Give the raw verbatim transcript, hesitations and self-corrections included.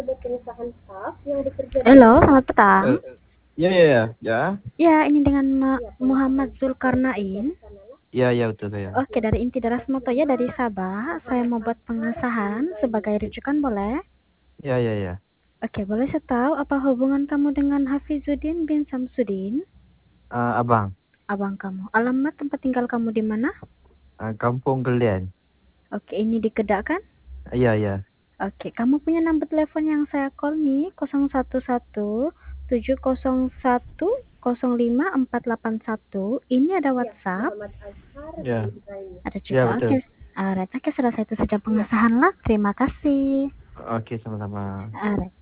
Halo, selamat petang. Eh, ya, ya, ya, ya, Ya, ini dengan Ma- Muhammad Zulkarnain. ya, ya, betul saya. Oke, dari Inti Daras Moto ya, dari Sabah. Saya mau buat pengesahan sebagai rujukan, boleh? Ya, ya, ya. Oke, boleh saya tahu apa hubungan kamu dengan Hafizuddin bin Samsudin? Eh, abang, Abang kamu. Alamat tempat tinggal kamu di mana? eh, Kampung Gelian. Oke, ini di Kedak kan? Ya, ya. Oke, kamu punya nomor telepon yang saya call nih, nol satu satu tujuh nol satu nol lima empat delapan satu. Ini ada WhatsApp. Ya, Ada ya, juga. betul. Oke. Alright, oke, selesai itu saja pengesahan lah. Terima kasih. Oke, sama-sama. Alright.